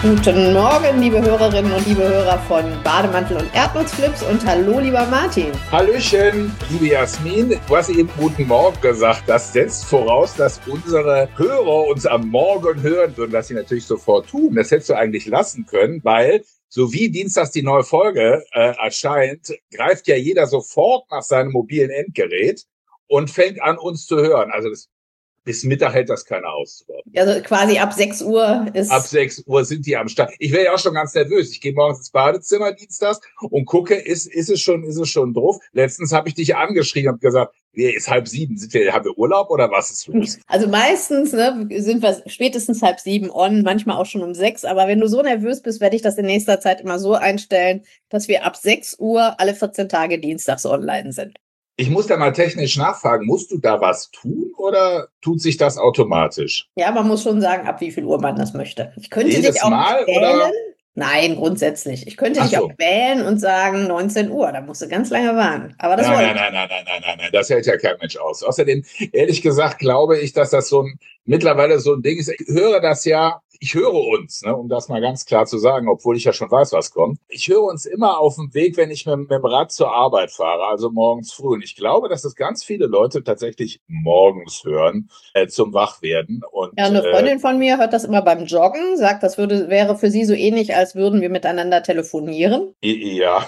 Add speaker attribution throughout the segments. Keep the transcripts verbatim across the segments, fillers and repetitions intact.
Speaker 1: Guten Morgen, liebe Hörerinnen und liebe Hörer von Bademantel und Erdnussflips und hallo, lieber Martin.
Speaker 2: Hallöchen, liebe Jasmin. Du hast eben guten Morgen gesagt. Das setzt voraus, dass unsere Hörer uns am Morgen hören würden, was sie natürlich sofort tun. Das hättest du eigentlich lassen können, weil so wie dienstags die neue Folge äh, erscheint, greift ja jeder sofort nach seinem mobilen Endgerät und fängt an, uns zu hören. Also das, bis Mittag hält das keiner aus.
Speaker 1: Also quasi ab sechs Uhr ist...
Speaker 2: Ab sechs Uhr sind die am Start. Ich wäre ja auch schon ganz nervös. Ich gehe morgens ins Badezimmer dienstags und gucke, ist, ist es schon, ist es schon drauf? Letztens habe ich dich angeschrieben und gesagt, nee, ist halb sieben. Sind wir, haben wir Urlaub oder was ist los?
Speaker 1: Also meistens ne, sind wir spätestens halb sieben on, manchmal auch schon um sechs. Aber wenn du so nervös bist, werde ich das in nächster Zeit immer so einstellen, dass wir ab sechs Uhr alle vierzehn Tage dienstags online sind.
Speaker 2: Ich muss da mal technisch nachfragen, musst du da was tun oder tut sich das automatisch?
Speaker 1: Ja, man muss schon sagen, ab wie viel Uhr man das möchte. Ich könnte
Speaker 2: Jedes
Speaker 1: dich auch
Speaker 2: Mal,
Speaker 1: wählen.
Speaker 2: oder?
Speaker 1: Nein, grundsätzlich. Ich könnte
Speaker 2: Ach
Speaker 1: dich
Speaker 2: so.
Speaker 1: auch wählen und sagen neunzehn Uhr. Da musst du ganz lange warten. Aber das
Speaker 2: Nein,
Speaker 1: wollte
Speaker 2: nein, nein, nein, nein, nein, nein, nein, das hält ja kein Mensch aus. Außerdem, ehrlich gesagt, glaube ich, dass das so ein, mittlerweile so ein Ding ist. Ich höre das ja, ich höre uns, ne, um das mal ganz klar zu sagen, obwohl ich ja schon weiß, was kommt. Ich höre uns immer auf dem Weg, wenn ich mit, mit dem Rad zur Arbeit fahre, also morgens früh. Und ich glaube, dass es ganz viele Leute tatsächlich morgens hören, äh, zum Wachwerden. Und,
Speaker 1: Ja, eine
Speaker 2: äh,
Speaker 1: Freundin von mir hört das immer beim Joggen, sagt, das würde, wäre für sie so ähnlich, als würden wir miteinander telefonieren.
Speaker 2: ja.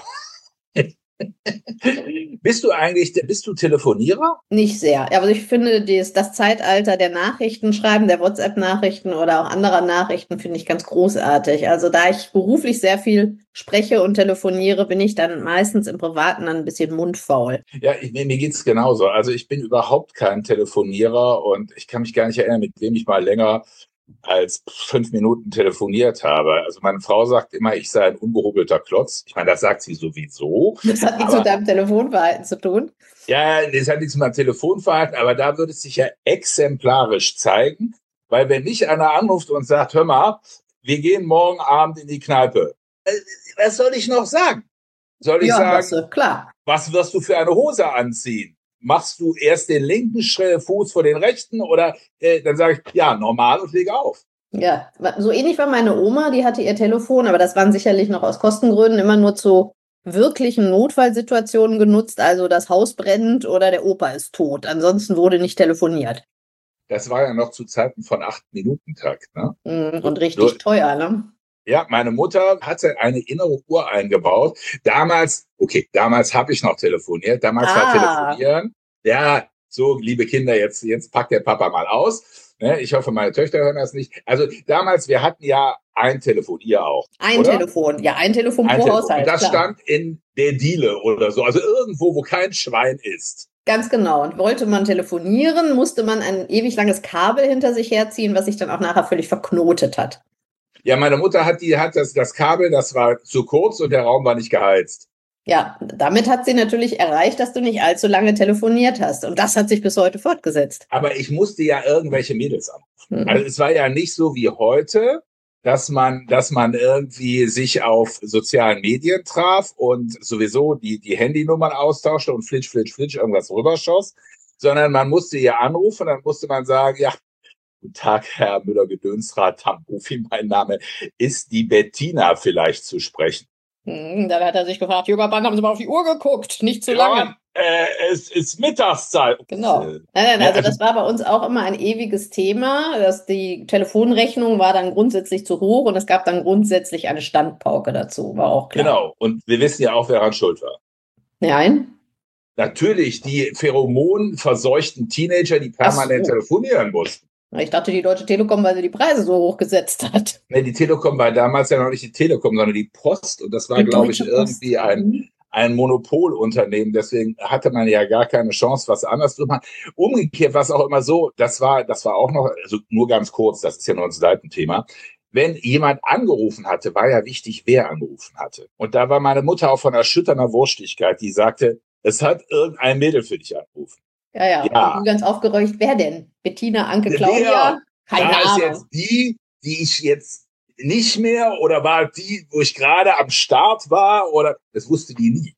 Speaker 2: Bist du eigentlich, bist du Telefonierer?
Speaker 1: Nicht sehr. Also ich finde, das, das Zeitalter der Nachrichten schreiben, der WhatsApp-Nachrichten oder auch anderer Nachrichten, finde ich ganz großartig. Also da ich beruflich sehr viel spreche und telefoniere, bin ich dann meistens im Privaten dann ein bisschen mundfaul.
Speaker 2: Ja, ich, mir geht's genauso. Also ich bin überhaupt kein Telefonierer und ich kann mich gar nicht erinnern, mit wem ich mal länger als fünf Minuten telefoniert habe. Also meine Frau sagt immer, ich sei ein ungehobelter Klotz. Ich meine, das sagt sie sowieso.
Speaker 1: Das hat nichts
Speaker 2: aber,
Speaker 1: mit deinem Telefonverhalten zu tun.
Speaker 2: Ja, das hat nichts mit meinem Telefonverhalten, aber da würde es sich ja exemplarisch zeigen, weil wenn mich einer anruft und sagt, hör mal, wir gehen morgen Abend in die Kneipe. Was soll ich noch sagen? Soll ich
Speaker 1: ja,
Speaker 2: sagen,
Speaker 1: das, klar.
Speaker 2: Was wirst du für eine Hose anziehen? Machst du erst den linken Fuß vor den rechten oder äh, dann sage ich, ja, normal und lege auf.
Speaker 1: Ja, so ähnlich war meine Oma, die hatte ihr Telefon, aber das waren sicherlich noch aus Kostengründen immer nur zu wirklichen Notfallsituationen genutzt, also das Haus brennt oder der Opa ist tot. Ansonsten wurde nicht telefoniert.
Speaker 2: Das war ja noch zu Zeiten von acht-Minuten-Takt, ne?
Speaker 1: Und richtig so, teuer, ne?
Speaker 2: Ja, meine Mutter hatte eine innere Uhr eingebaut. Damals, okay, damals habe ich noch telefoniert. Damals ah. war Telefonieren. Ja, so, liebe Kinder, jetzt, jetzt packt der Papa mal aus. Ne, ich hoffe, meine Töchter hören das nicht. Also damals, wir hatten ja ein Telefon, ihr auch.
Speaker 1: Ein oder? Telefon, ja, ein Telefon ein pro Telefon. Haushalt.
Speaker 2: Und das
Speaker 1: klar.
Speaker 2: stand in der Diele oder so, also irgendwo, wo kein Schwein ist.
Speaker 1: Ganz genau. Und wollte man telefonieren, musste man ein ewig langes Kabel hinter sich herziehen, was sich dann auch nachher völlig verknotet hat.
Speaker 2: Ja, meine Mutter hat die, hat das, das Kabel, das war zu kurz und der Raum war nicht geheizt.
Speaker 1: Ja, damit hat sie natürlich erreicht, dass du nicht allzu lange telefoniert hast. Und das hat sich bis heute fortgesetzt.
Speaker 2: Aber ich musste ja irgendwelche Mädels anrufen. Mhm. Also es war ja nicht so wie heute, dass man, dass man irgendwie sich auf sozialen Medien traf und sowieso die, die Handynummern austauschte und flitsch, flitsch, flitsch irgendwas rüberschoss, sondern man musste ihr anrufen, dann musste man sagen, ja, guten Tag, Herr Müller-Gedönsrath, Tambufi, mein Name. Ist die Bettina vielleicht zu sprechen?
Speaker 1: Hm, dann hat er sich gefragt, junger Mann, haben Sie mal auf die Uhr geguckt? Nicht zu
Speaker 2: ja,
Speaker 1: lange.
Speaker 2: Äh, es ist Mittagszeit.
Speaker 1: Genau. Nein, nein, also das war bei uns auch immer ein ewiges Thema. Dass die Telefonrechnung war dann grundsätzlich zu hoch und es gab dann grundsätzlich eine Standpauke dazu, war auch klar.
Speaker 2: Genau. Und wir wissen ja auch, wer daran schuld war.
Speaker 1: Nein.
Speaker 2: Natürlich die pheromonverseuchten Teenager, die permanent so. telefonieren mussten.
Speaker 1: Ich dachte, die Deutsche Telekom, weil sie die Preise so hoch gesetzt hat.
Speaker 2: Nee, die Telekom war damals ja noch nicht die Telekom, sondern die Post. Und das war, glaube ich, irgendwie ein, ein Monopolunternehmen. Deswegen hatte man ja gar keine Chance, was anderes zu machen. Umgekehrt war es auch immer so, das war, das war auch noch, also nur ganz kurz, das ist ja nur ein Seitenthema. Wenn jemand angerufen hatte, war ja wichtig, wer angerufen hatte. Und da war meine Mutter auch von erschütternder Wurstigkeit, die sagte, es hat irgendein Mädel für dich angerufen.
Speaker 1: Ja, ja, ja. Und ganz aufgeregt, wer denn? Bettina, Anke, Claudia?
Speaker 2: Keine Ahnung. Ist jetzt die, die ich jetzt nicht mehr oder war die, wo ich gerade am Start war oder das wusste die nie.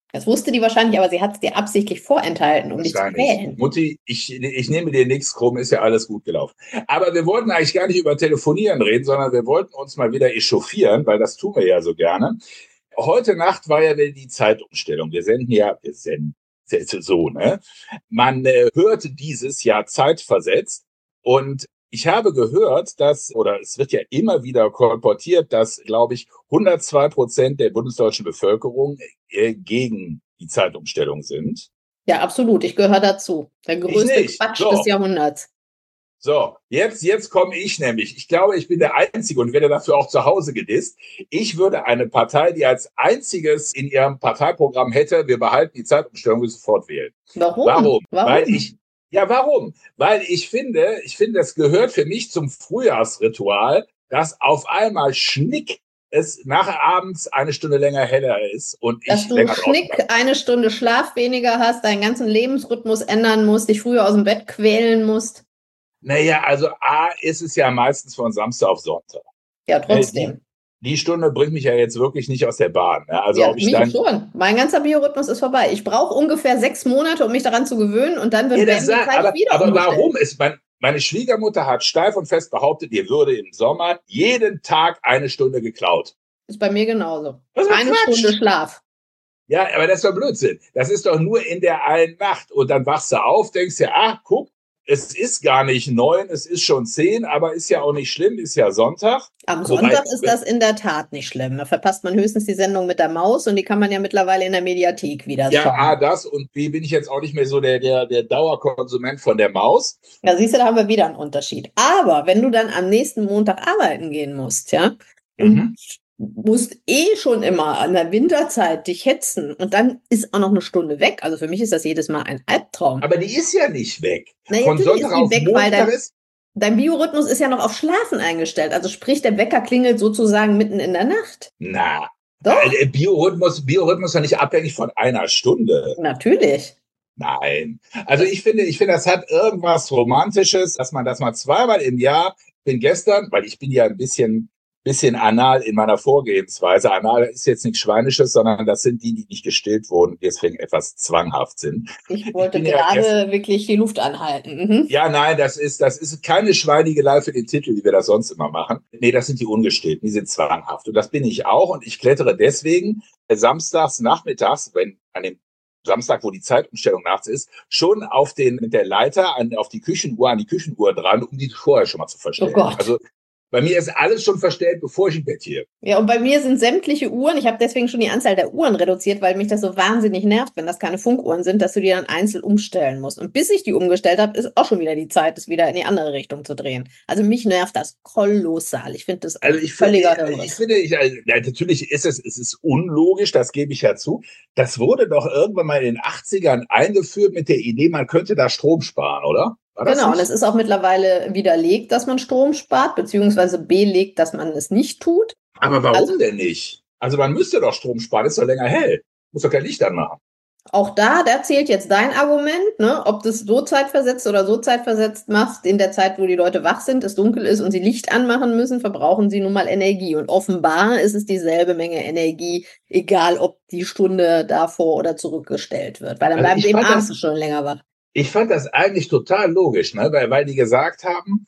Speaker 1: Das wusste die wahrscheinlich, aber sie hat es dir absichtlich vorenthalten, um dich zu quälen.
Speaker 2: Mutti, ich, ich nehme dir nichts krumm, ist ja alles gut gelaufen. Aber wir wollten eigentlich gar nicht über Telefonieren reden, sondern wir wollten uns mal wieder echauffieren, weil das tun wir ja so gerne. Heute Nacht war ja wieder die Zeitumstellung. Wir senden ja, wir senden so, ne? Man äh, hörte dieses Jahr zeitversetzt und ich habe gehört, dass, oder es wird ja immer wieder kolportiert, dass, glaube ich, hundertzwei Prozent der bundesdeutschen Bevölkerung äh, gegen die Zeitumstellung sind.
Speaker 1: Ja, absolut. Ich gehöre dazu. Der größte Quatsch
Speaker 2: so.
Speaker 1: des Jahrhunderts.
Speaker 2: So, jetzt, jetzt komme ich nämlich. Ich glaube, ich bin der Einzige und werde dafür auch zu Hause gedisst. Ich würde eine Partei, die als einziges in ihrem Parteiprogramm hätte, wir behalten die Zeitumstellung, sofort wählen.
Speaker 1: Warum?
Speaker 2: Warum?
Speaker 1: Warum?
Speaker 2: Weil ich Ja, warum? Weil ich finde, ich finde, das gehört für mich zum Frühjahrsritual, dass auf einmal Schnick es nachher abends eine Stunde länger heller ist und
Speaker 1: dass
Speaker 2: ich
Speaker 1: du
Speaker 2: länger
Speaker 1: Schnick eine Stunde Schlaf weniger hast, deinen ganzen Lebensrhythmus ändern musst, dich früher aus dem Bett quälen musst.
Speaker 2: Naja, also A ist es ja meistens von Samstag auf Sonntag.
Speaker 1: Ja, trotzdem.
Speaker 2: Die, die Stunde bringt mich ja jetzt wirklich nicht aus der Bahn. Ne? Also
Speaker 1: ja,
Speaker 2: ob ich
Speaker 1: mich
Speaker 2: dann
Speaker 1: schon. Mein ganzer Biorhythmus ist vorbei. Ich brauche ungefähr sechs Monate, um mich daran zu gewöhnen und dann wird
Speaker 2: ja,
Speaker 1: werden die
Speaker 2: sagt,
Speaker 1: Zeit
Speaker 2: aber,
Speaker 1: wieder
Speaker 2: aber
Speaker 1: umgestellt.
Speaker 2: warum ist mein, meine Schwiegermutter hat steif und fest behauptet, ihr würde im Sommer jeden Tag eine Stunde geklaut.
Speaker 1: Ist bei mir genauso.
Speaker 2: Das
Speaker 1: eine
Speaker 2: Quatsch.
Speaker 1: Stunde Schlaf.
Speaker 2: Ja, aber das ist doch Blödsinn. Das ist doch nur in der einen Nacht. Und dann wachst du auf, denkst dir, ach, guck, es ist gar nicht neun, es ist schon zehn, aber ist ja auch nicht schlimm, ist ja Sonntag.
Speaker 1: Am Sonntag Wobei, ist das in der Tat nicht schlimm. Da verpasst man höchstens die Sendung mit der Maus und die kann man ja mittlerweile in der Mediathek wieder
Speaker 2: ja,
Speaker 1: schauen.
Speaker 2: Ja, A, das und B, bin ich jetzt auch nicht mehr so der, der, der Dauerkonsument von der Maus.
Speaker 1: Ja, siehst du, da haben wir wieder einen Unterschied. Aber wenn du dann am nächsten Montag arbeiten gehen musst, ja,
Speaker 2: Mhm.
Speaker 1: musst eh schon immer an der Winterzeit dich hetzen und dann ist auch noch eine Stunde weg. Also für mich ist das jedes Mal ein Albtraum.
Speaker 2: Aber die ist ja nicht weg.
Speaker 1: Na,
Speaker 2: Von Sonntag auf
Speaker 1: weg,
Speaker 2: Montag
Speaker 1: dein,
Speaker 2: ist...
Speaker 1: Dein Biorhythmus ist ja noch auf Schlafen eingestellt. Also sprich, der Wecker klingelt sozusagen mitten in der Nacht.
Speaker 2: Na,
Speaker 1: doch.
Speaker 2: Der Biorhythmus, Biorhythmus ist ja nicht abhängig von einer Stunde.
Speaker 1: Natürlich.
Speaker 2: Nein. Also ich finde, ich finde, das hat irgendwas Romantisches, dass man das mal zweimal im Jahr, ich bin gestern, weil ich bin ja ein bisschen, bisschen anal in meiner Vorgehensweise. Anal ist jetzt nichts Schweinisches, sondern das sind die, die nicht gestillt wurden, die deswegen etwas zwanghaft sind.
Speaker 1: Ich wollte ich gerade ja wirklich die Luft anhalten. Mhm.
Speaker 2: Ja, nein, das ist, das ist keine Schweinigelei für den Titel, wie wir das sonst immer machen. Nee, das sind die Ungestillten, die sind zwanghaft. Und das bin ich auch. Und ich klettere deswegen samstags nachmittags, wenn an dem Samstag, wo die Zeitumstellung nachts ist, schon auf den, mit der Leiter an, auf die Küchenuhr, an die Küchenuhr dran, um die vorher schon mal zu verstellen.
Speaker 1: Oh Gott.
Speaker 2: Also, bei mir ist alles schon verstellt, bevor ich im Bett gehe.
Speaker 1: Ja, und bei mir sind sämtliche Uhren, ich habe deswegen schon die Anzahl der Uhren reduziert, weil mich das so wahnsinnig nervt, wenn das keine Funkuhren sind, dass du die dann einzeln umstellen musst. Und bis ich die umgestellt habe, ist auch schon wieder die Zeit, das wieder in die andere Richtung zu drehen. Also mich nervt das kolossal. Ich finde das
Speaker 2: also ich
Speaker 1: völliger
Speaker 2: finde, ich finde, ich, also, natürlich ist es, es ist unlogisch, das gebe ich ja zu. Das wurde doch irgendwann mal in den achtzigern eingeführt mit der Idee, man könnte da Strom sparen, oder?
Speaker 1: Genau, und es ist auch mittlerweile widerlegt, dass man Strom spart, beziehungsweise belegt, dass man es nicht tut.
Speaker 2: Aber warum
Speaker 1: also,
Speaker 2: denn nicht? Also man müsste doch Strom sparen, ist doch länger hell. Muss doch kein Licht anmachen.
Speaker 1: Auch da, da zählt jetzt dein Argument, ne? Ob du es so zeitversetzt oder so zeitversetzt machst, in der Zeit, wo die Leute wach sind, es dunkel ist und sie Licht anmachen müssen, verbrauchen sie nun mal Energie. Und offenbar ist es dieselbe Menge Energie, egal ob die Stunde davor oder zurückgestellt wird. Weil dann
Speaker 2: also
Speaker 1: bleiben sie eben abends schon länger wach.
Speaker 2: Ich fand das eigentlich total logisch, ne? weil, weil die gesagt haben,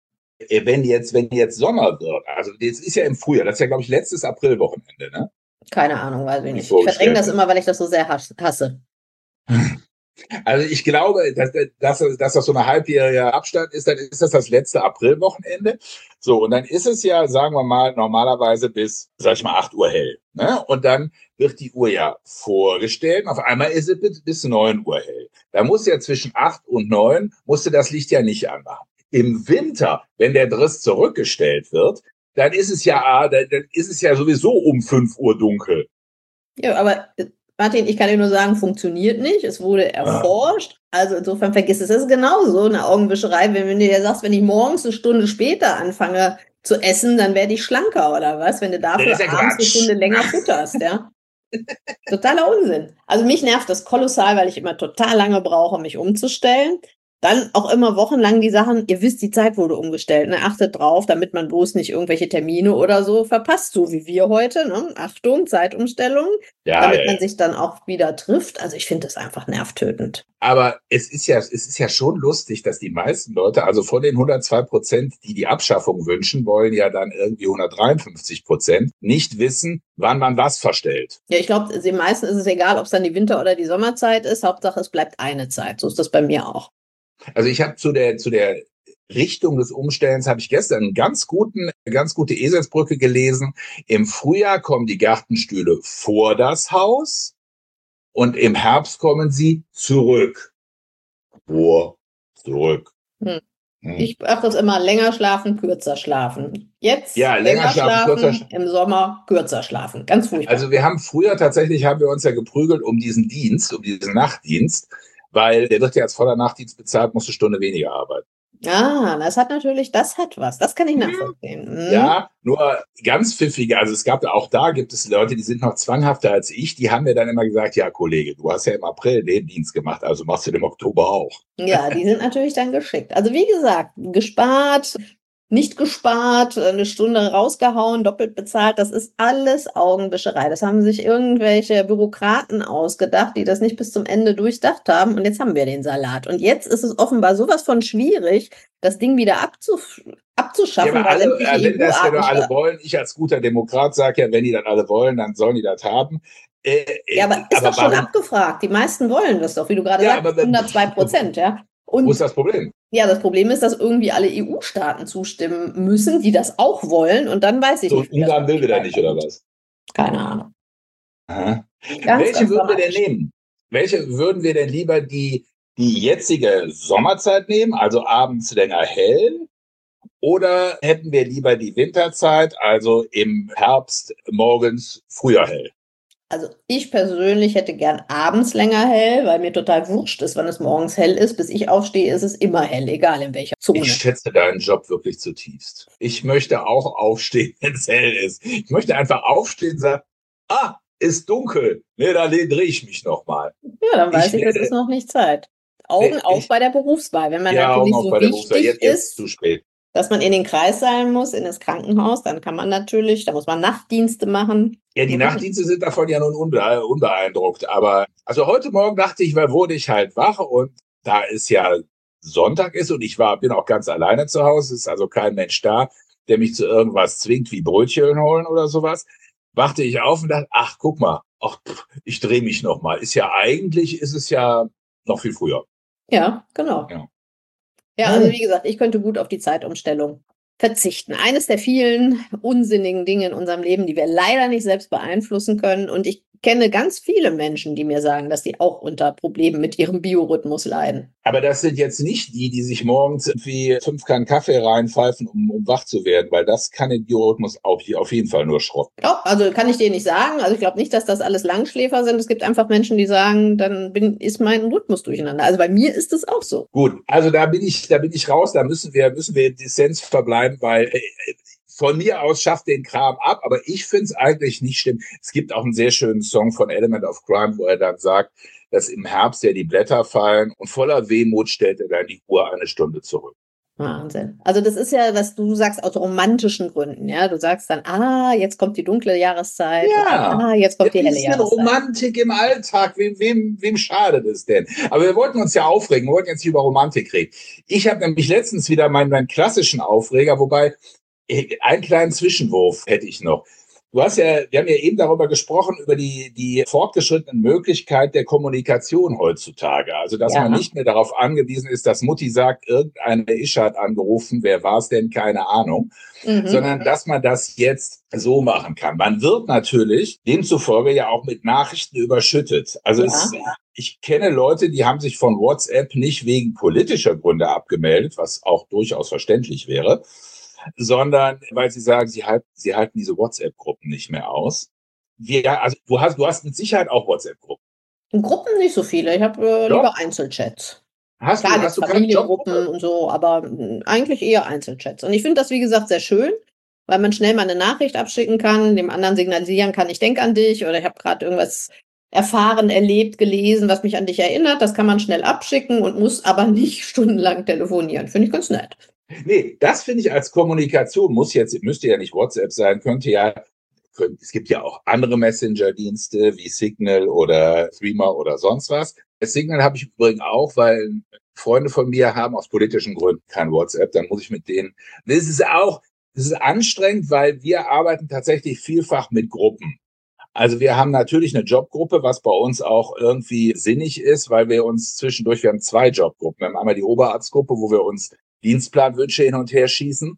Speaker 2: wenn jetzt, wenn jetzt Sommer wird, also jetzt ist ja im Frühjahr, das ist ja, glaube ich, letztes Aprilwochenende, ne?
Speaker 1: Keine Ahnung, weiß ich nicht. Ich verdränge das immer, weil ich das so sehr hasse.
Speaker 2: Also ich glaube, dass, dass, dass das so eine halbjährige Abstand ist, dann ist das das letzte Aprilwochenende. So, und dann ist es ja, sagen wir mal, normalerweise bis, sag ich mal, acht Uhr hell. Ne? Und dann wird die Uhr ja vorgestellt. Und auf einmal ist es bis, bis neun Uhr hell. Da muss ja zwischen acht und neun, musste das Licht ja nicht anmachen. Im Winter, wenn der Driss zurückgestellt wird, dann ist es ja, dann ist es ja sowieso um fünf Uhr dunkel.
Speaker 1: Ja, aber Martin, ich kann dir nur sagen, funktioniert nicht. Es wurde erforscht. Ah. Also insofern vergiss es. Das ist genauso eine Augenwischerei, wenn, wenn du dir sagst, wenn ich morgens eine Stunde später anfange zu essen, dann werde ich schlanker oder was, wenn du dafür ja abends eine Stunde länger futterst, ja. Totaler Unsinn. Also mich nervt das kolossal, weil ich immer total lange brauche, mich umzustellen. Dann auch immer wochenlang die Sachen, ihr wisst, die Zeit wurde umgestellt, ne? Achtet drauf, damit man bloß nicht irgendwelche Termine oder so verpasst, so wie wir heute, ne? Achtung, Zeitumstellung,
Speaker 2: Ja,
Speaker 1: damit
Speaker 2: ja,
Speaker 1: man
Speaker 2: ja.
Speaker 1: sich dann auch wieder trifft. Also ich finde das einfach nervtötend.
Speaker 2: Aber es ist ja, es ist ja schon lustig, dass die meisten Leute, also von den hundertzwei Prozent, die die Abschaffung wünschen, wollen ja dann irgendwie hundertdreiundfünfzig Prozent nicht wissen, wann man was verstellt.
Speaker 1: Ja, ich glaube, den meisten ist es egal, ob es dann die Winter- oder die Sommerzeit ist. Hauptsache, es bleibt eine Zeit. So ist das bei mir auch.
Speaker 2: Also ich habe zu der, zu der Richtung des Umstellens habe ich gestern einen ganz guten, ganz gute Eselsbrücke gelesen. Im Frühjahr kommen die Gartenstühle vor das Haus und im Herbst kommen sie zurück. Vor, zurück.
Speaker 1: Hm.
Speaker 2: Hm.
Speaker 1: Ich mache das immer länger schlafen, kürzer schlafen. Jetzt
Speaker 2: Ja, länger schlafen, kürzer schlafen.
Speaker 1: Im Sommer kürzer schlafen. Ganz furchtbar.
Speaker 2: Also wir haben früher tatsächlich, haben wir uns ja geprügelt um diesen Dienst, um diesen Nachtdienst, weil der wird ja als voller Nachtdienst bezahlt, musst du eine Stunde weniger arbeiten.
Speaker 1: Ah, das hat natürlich, das hat was. Das kann ich nachvollziehen. Mhm.
Speaker 2: Ja, nur ganz pfiffige, also es gab auch da gibt es Leute, die sind noch zwanghafter als ich, die haben mir dann immer gesagt, ja Kollege, du hast ja im April den Dienst gemacht, also machst du den im Oktober auch.
Speaker 1: Ja, die sind natürlich dann geschickt. Also wie gesagt, gespart, nicht gespart, eine Stunde rausgehauen, doppelt bezahlt, das ist alles Augenwischerei. Das haben sich irgendwelche Bürokraten ausgedacht, die das nicht bis zum Ende durchdacht haben. Und jetzt haben wir den Salat. Und jetzt ist es offenbar sowas von schwierig, das Ding wieder abzuf abzuschaffen.
Speaker 2: Ja, aber alle,
Speaker 1: weil
Speaker 2: wenn das ja doch alle wollen, ich als guter Demokrat sage ja, wenn die das alle wollen, dann sollen die das haben. Äh,
Speaker 1: ja, aber ist
Speaker 2: aber
Speaker 1: doch schon
Speaker 2: warum?
Speaker 1: abgefragt. Die meisten wollen das doch, wie du gerade
Speaker 2: Ja,
Speaker 1: sagst, hundertzwei Prozent, ja. Und
Speaker 2: wo ist das Problem?
Speaker 1: ja, das Problem ist, dass irgendwie alle E U-Staaten zustimmen müssen, die das auch wollen. Und dann weiß ich
Speaker 2: So,
Speaker 1: nicht. wie
Speaker 2: Ungarn
Speaker 1: das
Speaker 2: will wieder nicht, oder was?
Speaker 1: Keine Ahnung.
Speaker 2: Aha.
Speaker 1: Ganz,
Speaker 2: Welche
Speaker 1: ganz
Speaker 2: würden wir denn
Speaker 1: dramatisch.
Speaker 2: nehmen? Welche würden wir denn lieber die, die jetzige Sommerzeit nehmen, also abends länger hell? Oder hätten wir lieber die Winterzeit, also im Herbst morgens früher hell?
Speaker 1: Also ich persönlich hätte gern abends länger hell, weil mir total wurscht ist, wann es morgens hell ist. Bis ich aufstehe, ist es immer hell, egal in welcher Zone.
Speaker 2: Ich schätze deinen Job wirklich zutiefst. Ich möchte auch aufstehen, wenn es hell ist. Ich möchte einfach aufstehen und sagen, ah, ist dunkel. Nee, da drehe ich mich nochmal.
Speaker 1: Ja, dann weiß
Speaker 2: Ich
Speaker 1: ich, es ist noch nicht Zeit. Augen
Speaker 2: Nee,
Speaker 1: auf
Speaker 2: ich-
Speaker 1: bei der Berufswahl. Wenn man
Speaker 2: Ja,
Speaker 1: natürlich
Speaker 2: auch
Speaker 1: so
Speaker 2: bei der Berufswahl.
Speaker 1: wichtig
Speaker 2: Jetzt, jetzt
Speaker 1: ist,
Speaker 2: zu spät.
Speaker 1: dass man in den Kreissaal muss, in das Krankenhaus, dann kann man natürlich, da muss man Nachtdienste machen.
Speaker 2: Ja, die Nachtdienste sind davon ja nun unbe unbeeindruckt. Aber also heute Morgen dachte ich, weil wurde ich halt wach und da es ja Sonntag ist und ich war, bin auch ganz alleine zu Hause, ist also kein Mensch da, der mich zu irgendwas zwingt, wie Brötchen holen oder sowas, wachte ich auf und dachte, ach, guck mal, ach, pff, ich drehe mich noch mal. Ist ja eigentlich, ist es ja noch viel früher.
Speaker 1: Ja, genau.
Speaker 2: Ja.
Speaker 1: Ja, also wie gesagt, ich könnte gut auf die Zeitumstellung verzichten. Eines der vielen unsinnigen Dinge in unserem Leben, die wir leider nicht selbst beeinflussen können. Und ich kenne ganz viele Menschen, die mir sagen, dass die auch unter Problemen mit ihrem Biorhythmus leiden.
Speaker 2: Aber das sind jetzt nicht die, die sich morgens irgendwie fünf Kannen Kaffee reinpfeifen, um, um wach zu werden, weil das kann den Biorhythmus auf, auf jeden Fall nur schrotten.
Speaker 1: Ja, also kann ich dir nicht sagen. Also ich glaube nicht, dass das alles Langschläfer sind. Es gibt einfach Menschen, die sagen, dann bin, ist mein Rhythmus durcheinander. Also bei mir ist es auch so.
Speaker 2: Gut, also da bin ich, da bin ich raus, da müssen wir, müssen wir in Dissens verbleiben, weil äh, von mir aus schafft den Kram ab, aber ich finde es eigentlich nicht schlimm. Es gibt auch einen sehr schönen Song von Element of Crime, wo er dann sagt, dass im Herbst ja die Blätter fallen und voller Wehmut stellt er dann die Uhr eine Stunde zurück.
Speaker 1: Wahnsinn. Also das ist ja, was du sagst, aus romantischen Gründen, ja. Du sagst dann, ah, jetzt kommt die dunkle Jahreszeit.
Speaker 2: Ja,
Speaker 1: und, ah, jetzt kommt
Speaker 2: ja,
Speaker 1: die helle
Speaker 2: bisschen
Speaker 1: Jahreszeit.
Speaker 2: Romantik im Alltag, wem, wem, wem schadet es denn? Aber wir wollten uns ja aufregen, wir wollten jetzt über Romantik reden. Ich habe nämlich letztens wieder meinen, meinen klassischen Aufreger, wobei einen kleinen Zwischenwurf hätte ich noch. Du hast ja, wir haben ja eben darüber gesprochen, über die, die fortgeschrittenen Möglichkeit der Kommunikation heutzutage. Also, dass
Speaker 1: Ja.
Speaker 2: man nicht mehr darauf angewiesen ist, dass Mutti sagt, irgendeine Isch hat angerufen, wer war es denn, keine Ahnung,
Speaker 1: Mhm.
Speaker 2: sondern dass man das jetzt so machen kann. Man wird natürlich demzufolge ja auch mit Nachrichten überschüttet. Also
Speaker 1: Ja.
Speaker 2: es, ich kenne Leute, die haben sich von WhatsApp nicht wegen politischer Gründe abgemeldet, was auch durchaus verständlich wäre, sondern weil sie sagen, sie halten, sie halten diese WhatsApp-Gruppen nicht mehr aus. Wir, also du hast, du hast mit Sicherheit auch WhatsApp-Gruppen.
Speaker 1: In Gruppen nicht so viele. Ich habe äh,
Speaker 2: Doch.
Speaker 1: lieber Einzelchats.
Speaker 2: Hast
Speaker 1: Klar,
Speaker 2: du,
Speaker 1: gibt's
Speaker 2: hast du keine
Speaker 1: Familiengruppen
Speaker 2: Jobgruppe?
Speaker 1: und so, aber mh, eigentlich eher Einzelchats. Und ich finde das, wie gesagt, sehr schön, weil man schnell mal eine Nachricht abschicken kann, dem anderen signalisieren kann, ich denke an dich oder ich habe gerade irgendwas erfahren, erlebt, gelesen, was mich an dich erinnert. Das kann man schnell abschicken und muss aber nicht stundenlang telefonieren. Finde ich ganz nett.
Speaker 2: Nee, das finde ich als Kommunikation, muss jetzt, müsste ja nicht WhatsApp sein, könnte ja, könnte, es gibt ja auch andere Messenger-Dienste wie Signal oder Threema oder sonst was. Signal habe ich übrigens auch, weil Freunde von mir haben aus politischen Gründen kein WhatsApp, dann muss ich mit denen, das ist auch, das ist anstrengend, weil wir arbeiten tatsächlich vielfach mit Gruppen. Also wir haben natürlich eine Jobgruppe, was bei uns auch irgendwie sinnig ist, weil wir uns zwischendurch, wir haben zwei Jobgruppen. Wir haben einmal die Oberarztgruppe, wo wir uns Dienstplanwünsche hin und her schießen.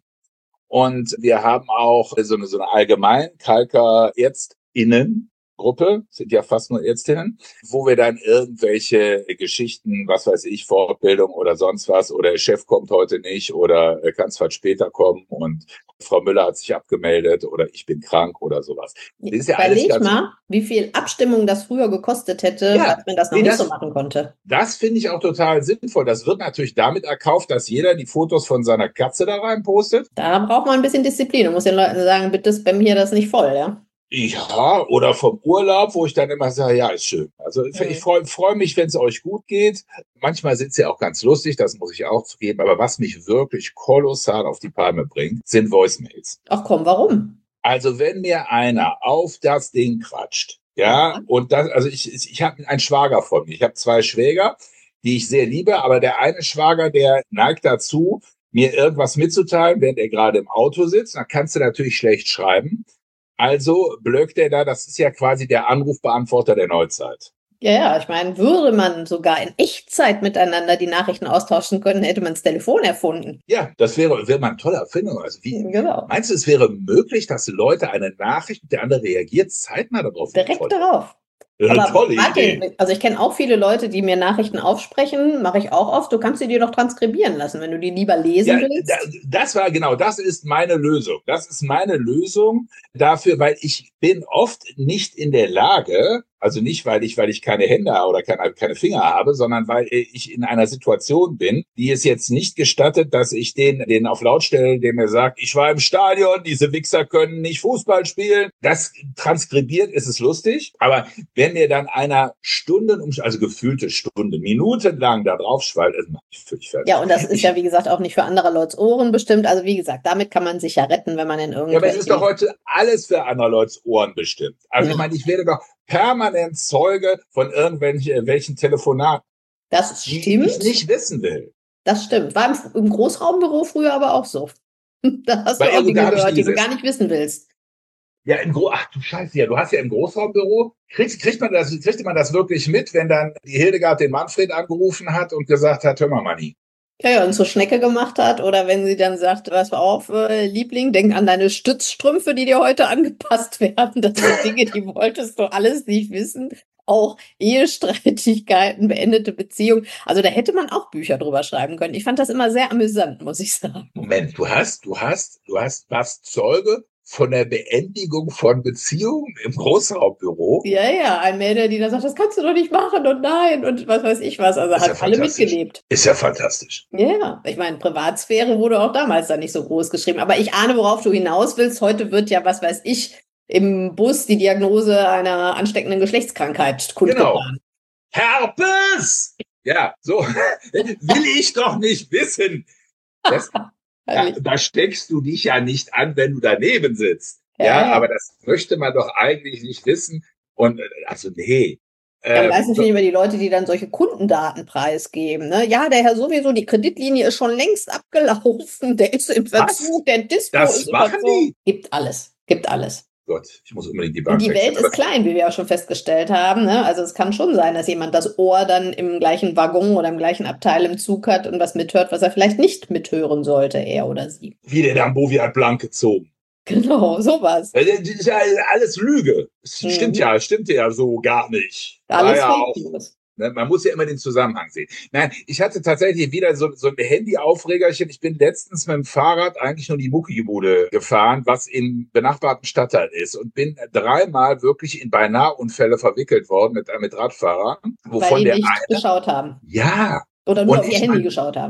Speaker 2: Und wir haben auch so eine, so eine allgemein Kalker ÄrztInnen Gruppe, sind ja fast nur Ärztinnen, wo wir dann irgendwelche Geschichten, was weiß ich, Fortbildung oder sonst was, oder der Chef kommt heute nicht oder kann zwar später kommen und Frau Müller hat sich abgemeldet oder ich bin krank oder sowas.
Speaker 1: Das ist ja Überleg alles mal, wie viel Abstimmung das früher gekostet hätte, ja, als man das noch nee, nicht das, so machen konnte.
Speaker 2: Das finde ich auch total sinnvoll. Das wird natürlich damit erkauft, dass jeder die Fotos von seiner Katze da rein postet.
Speaker 1: Da braucht man ein bisschen Disziplin. Man muss den Leuten sagen, bitte spam hier das nicht voll, ja?
Speaker 2: Ja, oder vom Urlaub, wo ich dann immer sage, ja, ist schön. Also mhm. ich freue freu mich, wenn es euch gut geht. Manchmal sind sie auch ganz lustig, das muss ich auch zugeben. Aber was mich wirklich kolossal auf die Palme bringt, sind Voicemails.
Speaker 1: Ach komm, warum?
Speaker 2: Also wenn mir einer auf das Ding quatscht, ja, ja. und das, also ich, ich habe einen Schwager von mir. Ich habe zwei Schwäger, die ich sehr liebe, aber der eine Schwager, der neigt dazu, mir irgendwas mitzuteilen, während er gerade im Auto sitzt. Dann kannst du natürlich schlecht schreiben. Also blökt er da, das ist ja quasi der Anrufbeantworter der Neuzeit.
Speaker 1: Ja, ja, ich meine, würde man sogar in Echtzeit miteinander die Nachrichten austauschen können, hätte man das Telefon erfunden.
Speaker 2: Ja, das wäre, wäre mal eine tolle Erfindung. Also wie,
Speaker 1: genau.
Speaker 2: Meinst du, es wäre möglich, dass Leute eine Nachricht, der andere reagiert, zeitnah darauf?
Speaker 1: Direkt toll. darauf.
Speaker 2: Eine
Speaker 1: Aber
Speaker 2: tolle
Speaker 1: Martin,
Speaker 2: Idee.
Speaker 1: Also ich kenne auch viele Leute, die mir Nachrichten aufsprechen, mache ich auch oft. Du kannst sie dir doch transkribieren lassen, wenn du die lieber lesen
Speaker 2: ja,
Speaker 1: willst.
Speaker 2: Das war genau, das ist meine Lösung. Das ist meine Lösung dafür, weil ich bin oft nicht in der Lage, also nicht, weil ich, weil ich keine Hände oder keine, keine Finger habe, sondern weil ich in einer Situation bin, die es jetzt nicht gestattet, dass ich den, den auf laut stelle, der mir sagt, ich war im Stadion, diese Wichser können nicht Fußball spielen. Das transkribiert, ist es lustig. Aber wenn mir dann einer Stunden, also gefühlte Stunden, minutenlang da drauf schwallt, das macht mich völlig fertig.
Speaker 1: Ja, und das ist ich, ja, wie gesagt, auch nicht für andere Leute Ohren bestimmt. Also wie gesagt, damit kann man sich ja retten, wenn man in irgendwelchen... Ja,
Speaker 2: aber es ist doch heute alles für andere Leute Ohren bestimmt. Also ja. Ich meine, ich werde doch permanent Zeuge von irgendwelchen welchen Telefonaten,
Speaker 1: das
Speaker 2: die
Speaker 1: stimmt.
Speaker 2: ich nicht wissen will.
Speaker 1: Das stimmt. War im, im Großraumbüro früher aber auch so. Da hast Bei du auch Dinge gehört, die du gar nicht wissen willst.
Speaker 2: Ja, im Gro ach du Scheiße, ja, du hast ja im Großraumbüro, kriegt, kriegt man das, kriegt man das wirklich mit, wenn dann die Hildegard den Manfred angerufen hat und gesagt hat, hör mal, Manni.
Speaker 1: Ja, ja, und zur Schnecke gemacht hat, oder wenn sie dann sagt, pass auf, äh, Liebling, denk an deine Stützstrümpfe, die dir heute angepasst werden. Das sind Dinge, die wolltest du alles nicht wissen. Auch Ehestreitigkeiten, beendete Beziehungen. Also da hätte man auch Bücher drüber schreiben können. Ich fand das immer sehr amüsant, muss ich sagen.
Speaker 2: Moment, du hast, du hast, du hast, warst Zeuge von der Beendigung von Beziehungen im Großraumbüro.
Speaker 1: Ja, ja, ein Mädel, die dann sagt, das kannst du doch nicht machen und nein und was weiß ich was. Also hat alle mitgelebt.
Speaker 2: Ist ja fantastisch.
Speaker 1: Ja, ich meine, Privatsphäre wurde auch damals da nicht so groß geschrieben. Aber ich ahne, worauf du hinaus willst. Heute wird ja, was weiß ich, im Bus die Diagnose einer ansteckenden Geschlechtskrankheit kundgetan.
Speaker 2: Genau. Herpes! Ja, so will ich doch nicht wissen. Das, da, da steckst du dich ja nicht an, wenn du daneben sitzt. Ja, ja, aber das möchte man doch eigentlich nicht wissen. Und also nee.
Speaker 1: Ja, am meisten finde ich immer die Leute, die dann solche Kundendaten preisgeben. Ne? Ja, der Herr sowieso, die Kreditlinie ist schon längst abgelaufen, der ist im Verzug, der Dispo
Speaker 2: das
Speaker 1: ist im
Speaker 2: machen
Speaker 1: Verzug.
Speaker 2: Die?
Speaker 1: Gibt alles, gibt alles.
Speaker 2: Gott, ich muss unbedingt die Bank
Speaker 1: Und die
Speaker 2: wechseln.
Speaker 1: Welt ist klein, wie wir auch schon festgestellt haben. Ne? Also es kann schon sein, dass jemand das Ohr dann im gleichen Waggon oder im gleichen Abteil im Zug hat und was mithört, was er vielleicht nicht mithören sollte, er oder sie.
Speaker 2: Wie der Dambovi hat blank gezogen.
Speaker 1: Genau, sowas.
Speaker 2: Das ist ja alles Lüge. Das mhm. stimmt ja, stimmt ja so gar nicht.
Speaker 1: Alles
Speaker 2: ja
Speaker 1: Fake News.
Speaker 2: Ne, man muss ja immer den Zusammenhang sehen. Nein, ich hatte tatsächlich wieder so, so ein Handy-Aufregerchen. Ich bin letztens mit dem Fahrrad eigentlich nur die Muckibude gefahren, was im benachbarten Stadtteil ist, und bin dreimal wirklich in Beinahe-Unfälle verwickelt worden mit, mit Radfahrern.
Speaker 1: Wovon Weil die der nicht eine, geschaut haben.
Speaker 2: Ja.
Speaker 1: Oder nur
Speaker 2: und
Speaker 1: auf ihr Handy mein, geschaut haben.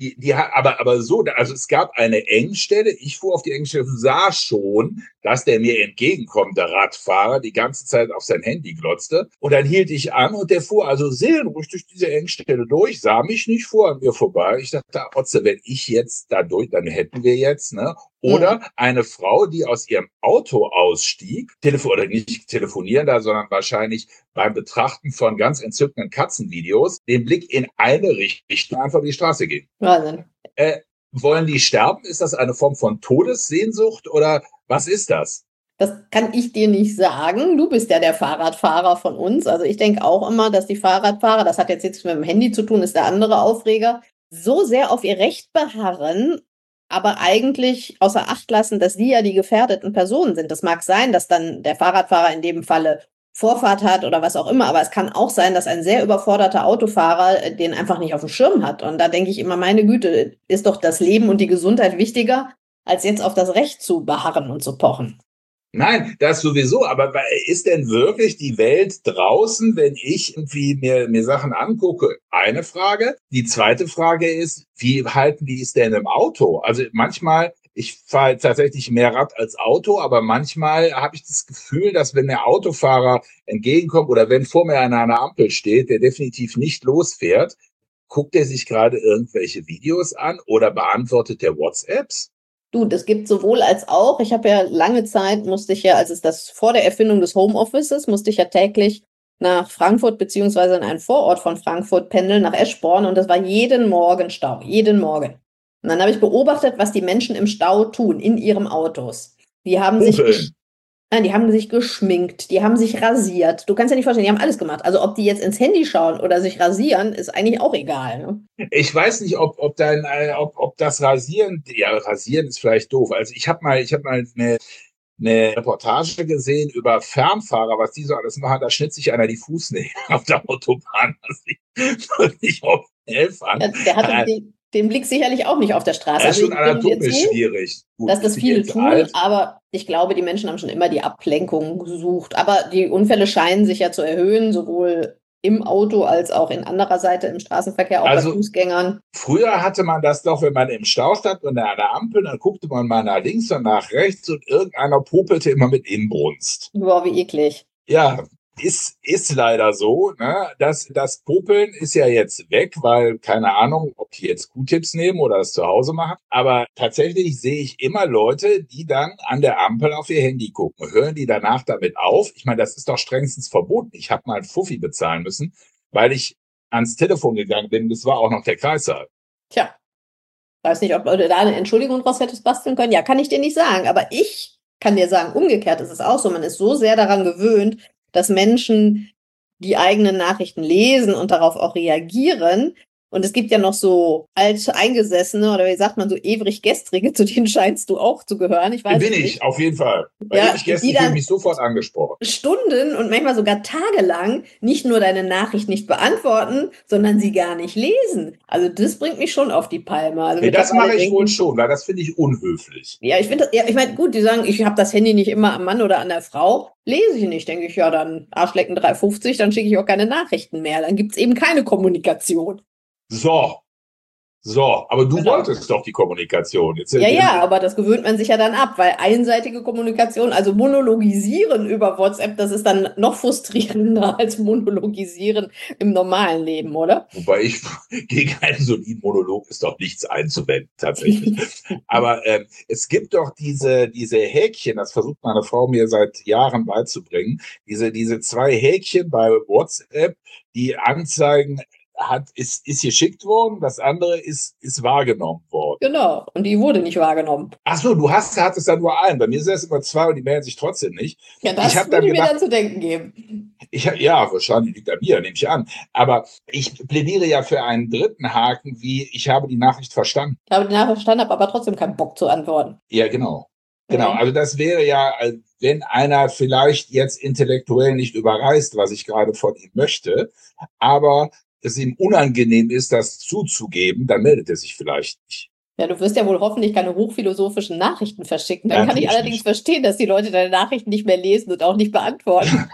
Speaker 2: Die, die hat, aber, aber so, also es gab eine Engstelle, ich fuhr auf die Engstelle, sah schon, dass der mir entgegenkommt, der Radfahrer, die ganze Zeit auf sein Handy glotzte. Und dann hielt ich an und der fuhr also seelenruhig durch diese Engstelle durch, sah mich nicht, fuhr an mir vorbei. Ich dachte, Otze, wenn ich jetzt da durch, dann hätten wir jetzt, ne? Oder mhm. eine Frau, die aus ihrem Auto ausstieg, telefon oder nicht telefonieren da, sondern wahrscheinlich beim Betrachten von ganz entzückenden Katzenvideos, den Blick in eine Richtung einfach die Straße ging.
Speaker 1: Wahnsinn.
Speaker 2: Äh, wollen die sterben? Ist das eine Form von Todessehnsucht oder was ist das?
Speaker 1: Das kann ich dir nicht sagen. Du bist ja der Fahrradfahrer von uns. Also ich denke auch immer, dass die Fahrradfahrer, das hat jetzt nichts mit dem Handy zu tun, ist der andere Aufreger, so sehr auf ihr Recht beharren, aber eigentlich außer Acht lassen, dass die ja die gefährdeten Personen sind. Das mag sein, dass dann der Fahrradfahrer in dem Falle Vorfahrt hat oder was auch immer, aber es kann auch sein, dass ein sehr überforderter Autofahrer den einfach nicht auf dem Schirm hat. Und da denke ich immer, meine Güte, ist doch das Leben und die Gesundheit wichtiger, als jetzt auf das Recht zu beharren und zu pochen.
Speaker 2: Nein, das sowieso, aber ist denn wirklich die Welt draußen, wenn ich irgendwie mir, mir Sachen angucke? Eine Frage. Die zweite Frage ist, wie halten die es denn im Auto? Also manchmal, ich fahre tatsächlich mehr Rad als Auto, aber manchmal habe ich das Gefühl, dass wenn der Autofahrer entgegenkommt oder wenn vor mir einer an einer Ampel steht, der definitiv nicht losfährt, guckt er sich gerade irgendwelche Videos an oder beantwortet der WhatsApps?
Speaker 1: Du, das gibt sowohl als auch. Ich habe ja lange Zeit, musste ich ja, als es das vor der Erfindung des Homeoffices, musste ich ja täglich nach Frankfurt beziehungsweise in einen Vorort von Frankfurt pendeln, nach Eschborn. Und das war jeden Morgen Stau, jeden Morgen. Und dann habe ich beobachtet, was die Menschen im Stau tun, in ihren Autos. Die haben sich, nein, die haben sich geschminkt, die haben sich rasiert. Du kannst ja nicht vorstellen, die haben alles gemacht. Also ob die jetzt ins Handy schauen oder sich rasieren, ist eigentlich auch egal. Ne?
Speaker 2: Ich weiß nicht, ob, ob, dein, ob, ob das Rasieren, ja, Rasieren ist vielleicht doof. Also ich habe mal, ich habe mal eine, eine Reportage gesehen über Fernfahrer, was die so alles machen. Da schnitt sich einer die Fußnägel auf der Autobahn. Das würde ich auch helfen.
Speaker 1: Ja, der hatte äh, die, den Blick sicherlich auch nicht auf der Straße.
Speaker 2: Das ist schon anatomisch schwierig.
Speaker 1: Gut, dass das viele tun, alt. Aber ich glaube, die Menschen haben schon immer die Ablenkung gesucht. Aber die Unfälle scheinen sich ja zu erhöhen, sowohl im Auto als auch in anderer Seite im Straßenverkehr, auch also, bei Fußgängern.
Speaker 2: Früher hatte man das doch, wenn man im Stau stand und an der Ampel, dann guckte man mal nach links und nach rechts und irgendeiner popelte immer mit Inbrunst.
Speaker 1: Boah, wie eklig.
Speaker 2: Ja, ist, ist leider so. Ne? Das, das Popeln ist ja jetzt weg, weil keine Ahnung, ob die jetzt Q-Tips nehmen oder das zu Hause machen. Aber tatsächlich sehe ich immer Leute, die dann an der Ampel auf ihr Handy gucken. Hören die danach damit auf? Ich meine, das ist doch strengstens verboten. Ich habe mal einen Fuffi bezahlen müssen, weil ich ans Telefon gegangen bin. Das war auch noch der Kreissaal.
Speaker 1: Tja, weiß nicht, ob du da eine Entschuldigung draus hättest basteln können. Ja, kann ich dir nicht sagen. Aber ich kann dir sagen, umgekehrt ist es auch so. Man ist so sehr daran gewöhnt, dass Menschen die eigenen Nachrichten lesen und darauf auch reagieren. Und es gibt ja noch so alteingesessene oder wie sagt man, so ewig Gestrige, zu denen scheinst du auch zu gehören. Ich weiß
Speaker 2: Bin
Speaker 1: nicht.
Speaker 2: ich, auf jeden Fall. Bei
Speaker 1: ja,
Speaker 2: ewig Gestrig fühle ich mich sofort angesprochen.
Speaker 1: Stunden und manchmal sogar tagelang nicht nur deine Nachricht nicht beantworten, sondern sie gar nicht lesen. Also das bringt mich schon auf die Palme. Also
Speaker 2: nee, das mache ich denken, wohl schon, weil das finde ich unhöflich.
Speaker 1: Ja, ich finde, ja, ich meine, gut, die sagen, ich habe das Handy nicht immer am Mann oder an der Frau. Lese ich nicht, denke ich, ja, dann Arschlecken drei fünfzig, dann schicke ich auch keine Nachrichten mehr. Dann gibt's eben keine Kommunikation.
Speaker 2: So, so, aber du
Speaker 1: genau.
Speaker 2: wolltest doch die Kommunikation. Jetzt
Speaker 1: ja, ja, aber das gewöhnt man sich ja dann ab, weil einseitige Kommunikation, also monologisieren über WhatsApp, das ist dann noch frustrierender als monologisieren im normalen Leben, oder?
Speaker 2: Wobei ich gegen einen soliden Monolog ist doch nichts einzuwenden, tatsächlich. Aber ähm, es gibt doch diese, diese Häkchen, das versucht meine Frau mir seit Jahren beizubringen, diese, diese zwei Häkchen bei WhatsApp, die anzeigen, hat, ist, ist geschickt worden, das andere ist, ist wahrgenommen worden.
Speaker 1: Genau, und die wurde nicht wahrgenommen.
Speaker 2: Ach so, du hast, hattest dann nur einen. Bei mir sind es immer zwei und die melden sich trotzdem nicht.
Speaker 1: Ja, das
Speaker 2: ich
Speaker 1: würde
Speaker 2: dann
Speaker 1: mir
Speaker 2: gemacht,
Speaker 1: dann zu denken geben.
Speaker 2: Ich, ja, wahrscheinlich liegt an mir, nehme ich an. Aber ich plädiere ja für einen dritten Haken, wie ich habe die Nachricht verstanden.
Speaker 1: Ich habe die Nachricht verstanden, habe aber trotzdem keinen Bock zu antworten.
Speaker 2: Ja, genau. Genau, also das wäre ja, wenn einer vielleicht jetzt intellektuell nicht überreißt, was ich gerade von ihm möchte, aber es ihm unangenehm ist, das zuzugeben, dann meldet er sich vielleicht nicht.
Speaker 1: Ja, du wirst ja wohl hoffentlich keine hochphilosophischen Nachrichten verschicken. Dann ja, kann ich allerdings nicht. verstehen, dass die Leute deine Nachrichten nicht mehr lesen und auch nicht beantworten.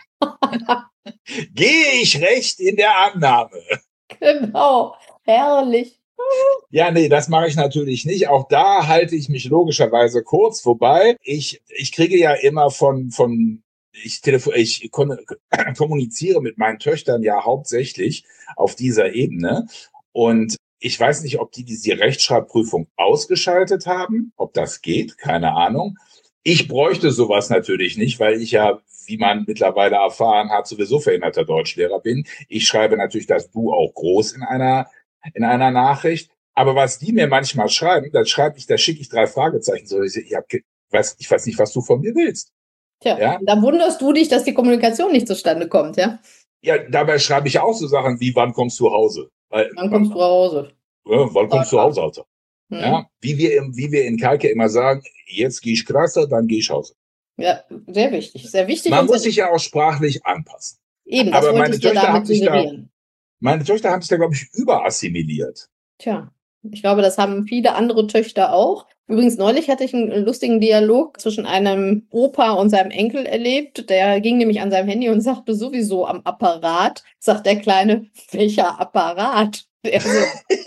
Speaker 2: Gehe ich recht in der Annahme.
Speaker 1: Genau, herrlich.
Speaker 2: Ja, nee, das mache ich natürlich nicht. Auch da halte ich mich logischerweise kurz. Wobei ich, ich kriege ja immer von, von, ich telefon, ich kommuniziere mit meinen Töchtern ja hauptsächlich auf dieser Ebene. Und ich weiß nicht, ob die diese Rechtschreibprüfung ausgeschaltet haben, ob das geht, keine Ahnung. Ich bräuchte sowas natürlich nicht, weil ich ja, wie man mittlerweile erfahren hat, sowieso verhinderter Deutschlehrer bin. Ich schreibe natürlich das Du auch groß in einer, in einer Nachricht. Aber was die mir manchmal schreiben, dann schreibe ich, da schicke ich drei Fragezeichen. So, ich, ich, hab, weiß, ich weiß nicht, was du von mir willst.
Speaker 1: Tja, ja? Da wunderst du dich, dass die Kommunikation nicht zustande kommt, ja?
Speaker 2: Ja, dabei schreibe ich auch so Sachen wie, wann kommst du nach Hause? Weil,
Speaker 1: wann kommst du nach Hause?
Speaker 2: Ja, wann kommst du nach Hause, Alter? Hm. Ja, wie wir, im, wie wir in Kalke immer sagen, jetzt gehe ich krasser, dann gehe ich Hause.
Speaker 1: Ja, sehr wichtig, sehr wichtig.
Speaker 2: Man muss sich ja auch sprachlich anpassen.
Speaker 1: Eben, das
Speaker 2: aber
Speaker 1: wollte
Speaker 2: meine
Speaker 1: ich dir
Speaker 2: Töchter
Speaker 1: damit
Speaker 2: haben sich da,
Speaker 1: suggerieren.
Speaker 2: meine Töchter haben sich da, glaube ich, überassimiliert.
Speaker 1: Tja, ich glaube, das haben viele andere Töchter auch. Übrigens, neulich hatte ich einen lustigen Dialog zwischen einem Opa und seinem Enkel erlebt. Der ging nämlich an seinem Handy und sagte sowieso am Apparat, sagt der Kleine, welcher Apparat? Der so,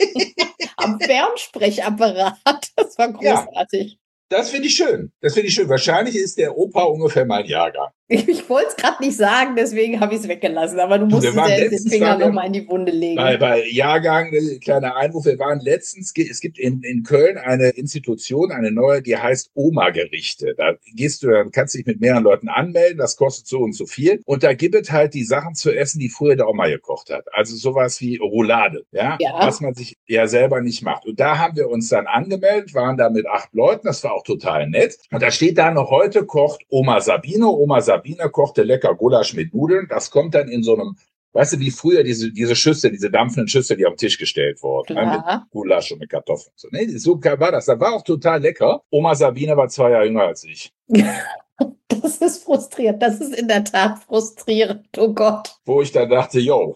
Speaker 1: am Fernsprechapparat. Das war großartig.
Speaker 2: Ja. Das finde ich schön. Das finde ich schön. Wahrscheinlich ist der Opa ungefähr mein Jahrgang.
Speaker 1: Ich, ich wollte es gerade nicht sagen, deswegen habe ich es weggelassen. Aber du musst ja den Finger nochmal in die Wunde legen.
Speaker 2: Bei, bei Jahrgang, kleiner Einwurf, wir waren letztens, es gibt in, in Köln eine Institution, eine neue, die heißt Oma-Gerichte. Da gehst du, dann kannst du dich mit mehreren Leuten anmelden, das kostet so und so viel. Und da gibt es halt die Sachen zu essen, die früher der Oma gekocht hat. Also sowas wie Roulade, ja? ja, was man sich ja selber nicht macht. Und da haben wir uns dann angemeldet, waren da mit acht Leuten, das war auch total nett. Und da steht da noch, heute kocht Oma Sabine. Oma Sabine kochte lecker Gulasch mit Nudeln. Das kommt dann in so einem, weißt du, wie früher diese, diese Schüssel, diese dampfenden Schüssel, die auf den Tisch gestellt wurden. Ja. Ne, mit Gulasch und mit Kartoffeln. So, ne? So war das. Das war auch total lecker. Oma Sabine war zwei Jahre jünger als ich.
Speaker 1: Das ist frustrierend. Das ist in der Tat frustrierend. Oh Gott.
Speaker 2: Wo ich dann dachte, yo.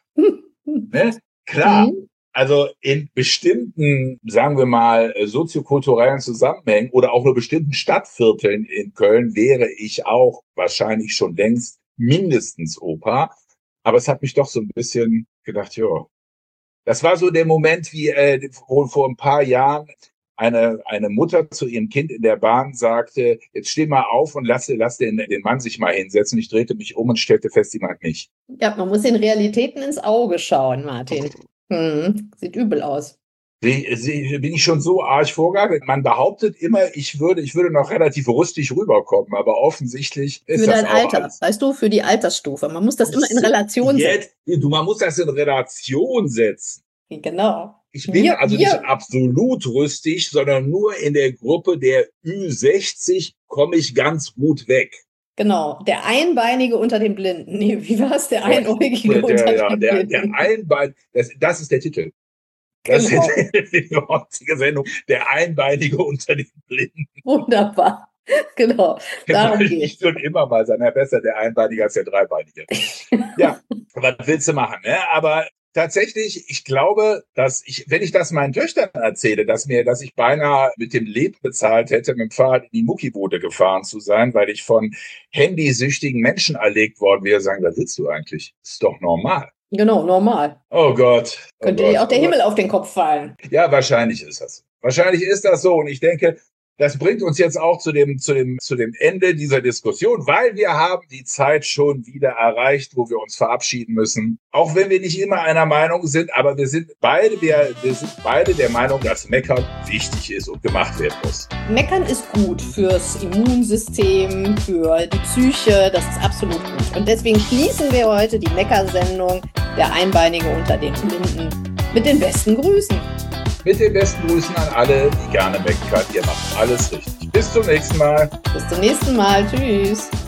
Speaker 2: Ne? Klar. Mhm. Also in bestimmten, sagen wir mal, soziokulturellen Zusammenhängen oder auch nur bestimmten Stadtvierteln in Köln wäre ich auch wahrscheinlich schon längst mindestens Opa. Aber es hat mich doch so ein bisschen gedacht, ja, das war so der Moment, wie äh, wo vor ein paar Jahren eine eine Mutter zu ihrem Kind in der Bahn sagte, jetzt steh mal auf und lass, lass den, den Mann sich mal hinsetzen. Ich drehte mich um und stellte fest, die mag nicht.
Speaker 1: Ja, man muss den Realitäten ins Auge schauen, Martin. Hm, sieht übel aus.
Speaker 2: Sie, sie, bin ich schon so arg vorgegangen? Man behauptet immer, ich würde, ich würde noch relativ rüstig rüberkommen, aber offensichtlich ist
Speaker 1: für
Speaker 2: das
Speaker 1: dein
Speaker 2: auch
Speaker 1: Alter,
Speaker 2: alles.
Speaker 1: Weißt du, für die Altersstufe. Man muss das immer in Relation
Speaker 2: Jetzt, setzen. Du, man muss das in Relation setzen.
Speaker 1: Genau.
Speaker 2: Ich bin wir, also wir. nicht absolut rüstig, sondern nur in der Gruppe der Ü sechzig komme ich ganz gut weg.
Speaker 1: Genau, der Einbeinige unter den Blinden. Nee, wie war es? Der Einäugige der, unter
Speaker 2: ja,
Speaker 1: den
Speaker 2: der,
Speaker 1: Blinden.
Speaker 2: Der Einbein, das, das ist der Titel. Das genau. ist die heutige Sendung. Der Einbeinige unter den Blinden.
Speaker 1: Wunderbar. Genau. Darum
Speaker 2: geht's. Ich schon immer mal sein, ja, besser der Einbeinige als der Dreibeinige. Ja, was willst du machen, ne? Aber tatsächlich, ich glaube, dass ich, wenn ich das meinen Töchtern erzähle, dass mir, dass ich beinahe mit dem Leben bezahlt hätte, mit dem Fahrrad in die Muckibude gefahren zu sein, weil ich von handysüchtigen Menschen erlegt worden wäre, sagen, was willst du eigentlich? Das ist doch normal.
Speaker 1: Genau, normal.
Speaker 2: Oh Gott. Oh
Speaker 1: Könnte dir auch der oh Himmel Gott. auf den Kopf fallen.
Speaker 2: Ja, wahrscheinlich ist das. Wahrscheinlich ist das so. Und ich denke, das bringt uns jetzt auch zu dem, zu dem, zu dem Ende dieser Diskussion, weil wir haben die Zeit schon wieder erreicht, wo wir uns verabschieden müssen. Auch wenn wir nicht immer einer Meinung sind, aber wir sind beide, wir, wir sind beide der Meinung, dass Meckern wichtig ist und gemacht werden muss.
Speaker 1: Meckern ist gut fürs Immunsystem, für die Psyche, das ist absolut gut. Und deswegen schließen wir heute die Meckersendung Der Einbeinige unter den Blinden mit den besten Grüßen.
Speaker 2: Mit den besten Grüßen an alle, die gerne meckern. Ihr macht alles richtig. Bis zum nächsten Mal.
Speaker 1: Bis zum nächsten Mal. Tschüss.